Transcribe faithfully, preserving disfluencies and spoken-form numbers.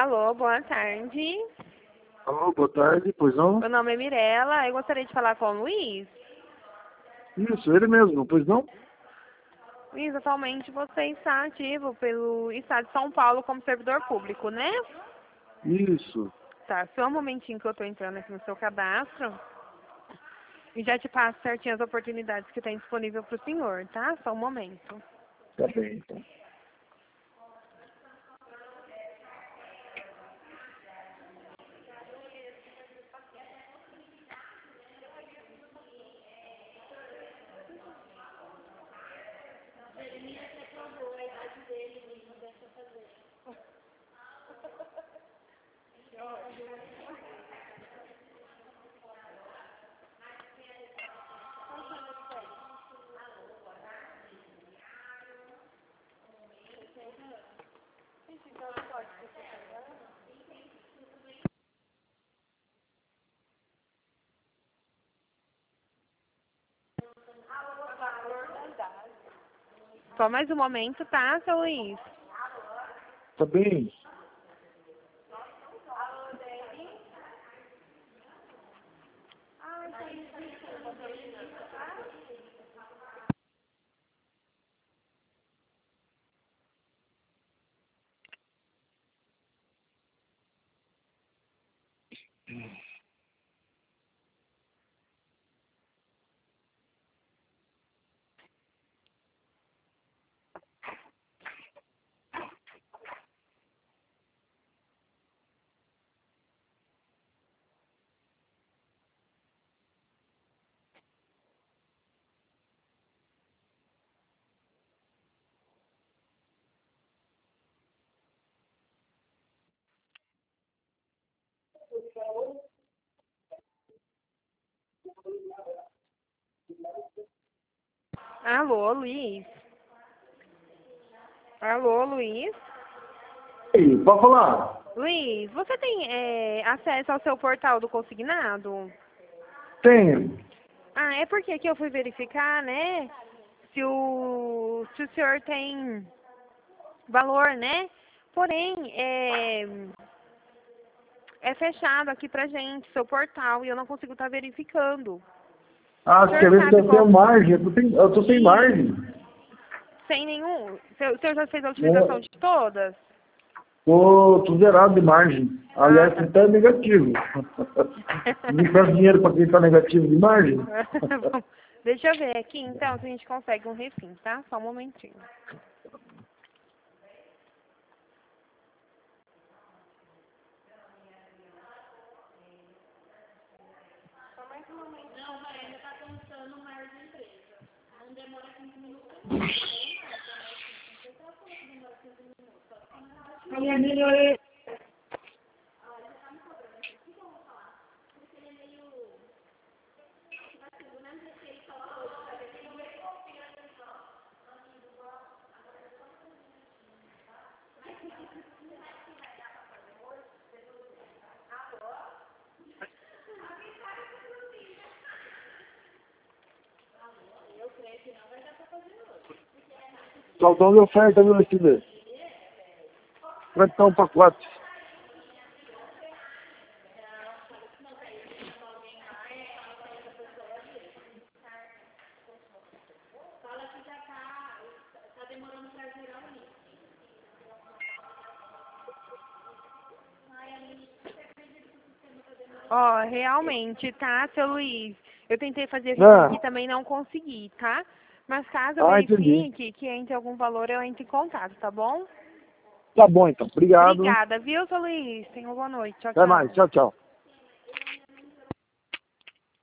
Alô, boa tarde. Alô, boa tarde, pois não? Meu nome é Mirela, eu gostaria de falar com o Luiz. Isso, ele mesmo, pois não? Luiz, atualmente você está ativo pelo Estado de São Paulo como servidor público, né? Isso, Tá, só um momentinho que eu estou entrando aqui no seu cadastro e já te passo certinho as oportunidades que tem disponível para o senhor, tá? Só um momento. tá bem, então. Só mais um momento, tá, seu Luiz? Tá bem. Alô, Luiz? Alô, Luiz? Ei, pode falar? Luiz, você tem é, acesso ao seu portal do consignado? Tenho. Ah, é porque aqui eu fui verificar, né? Se o, se o senhor tem valor, né? Porém, é, é fechado aqui pra gente, seu portal, e eu não consigo estar verificando. Ah, O você senhor quer ver se sabe eu tenho qual... margem? Eu tô sem, eu tô sem margem. Sem nenhum... O senhor o senhor já fez a utilização É, de todas? tô, tô zerado de margem. Ah, Aliás, tá. até negativo. Me empresta dinheiro para quem tá negativo de margem? Bom, deixa eu ver aqui, então, se a gente consegue um refim, tá? Só um momentinho. Saltão de oferta, viu, aqui ver. Vai estar um pacote. Ó, realmente, tá, seu Luiz? Eu tentei fazer refim Ah, aqui também não consegui, tá? Mas caso eu ah, entendi. verifique que entre algum valor, eu entro em contato, tá bom? Tá bom, então. Obrigado. Obrigada, viu, seu Luiz? Tenha uma boa noite. Tchau, Até mais. tchau. Tchau, tchau.